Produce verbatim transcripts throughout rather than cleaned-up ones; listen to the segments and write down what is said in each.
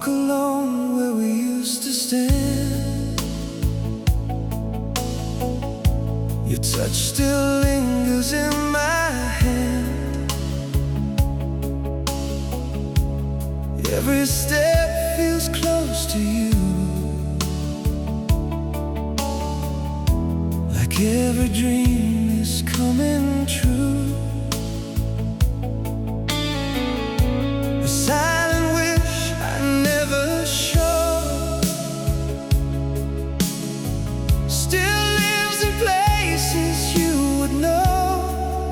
walk alone where we used to stand. Your touch still lingers in my hand. Every step feels close to you, like every dream is coming true. A silent wish I never showed still lives in places you would know.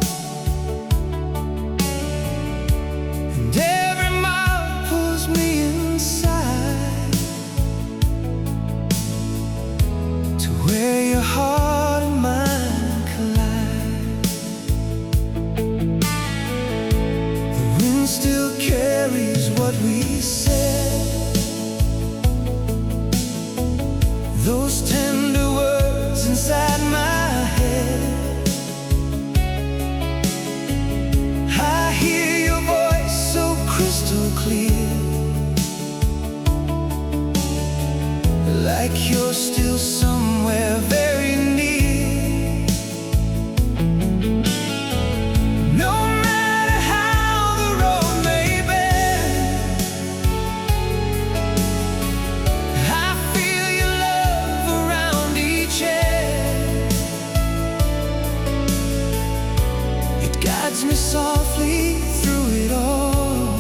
And every mile pulls me inside to where your heart and mine collide. The wind still carries what we said, those tender words inside my head. I hear your voice so crystal clear, like you're still somewhere very near. No matter how the road may bend, I feel your love around each end. It guides me softly through it all,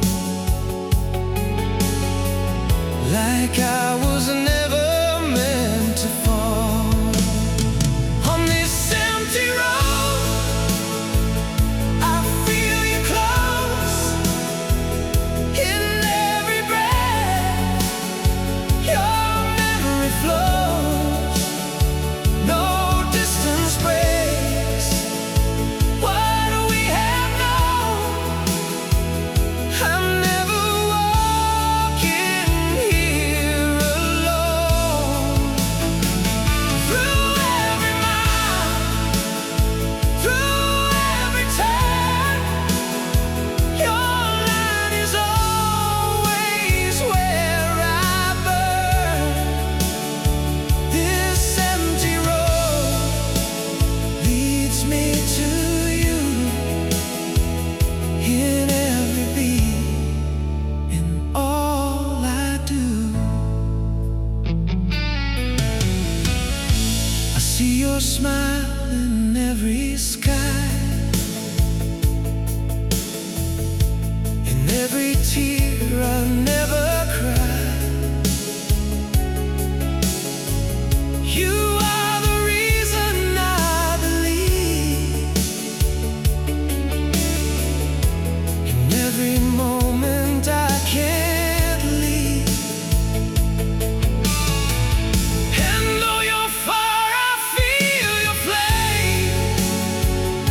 like I was never meant to fall. On this empty road, I feel you close. In every breath, your memory flows. No distance breaks what we have known. I'm never walking here alone. Through every mile, through every turn, your light is always where I burn. This empty road leads me to you in every beat, in all I do. I see your smile in every sky, in every tear I never cried. You are the reason I believe. In every moment I can't leave. And though you're far, I feel your flame.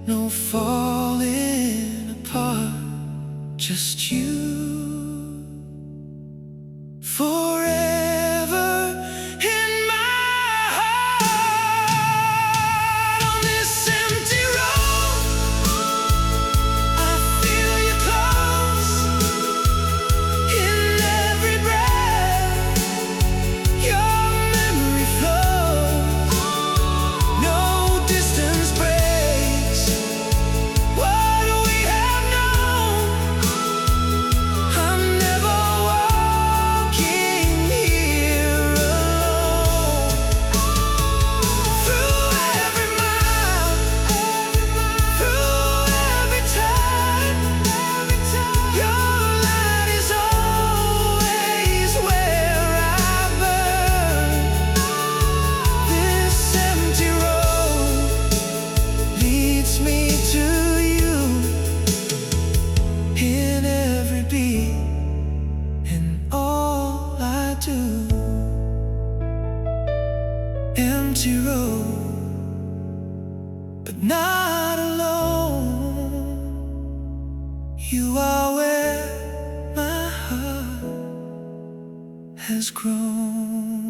no falling apart, just you. Forever in my heart. On this empty road, I feel you close. In every breath, your memory flows. No distance breaks what we have known. I'm never walking here alone. Through every mile, through every time, your light is always where I burn. This empty road leads me to you in every beat, in all I do. Empty road, but not alone. You are where my heart has grown.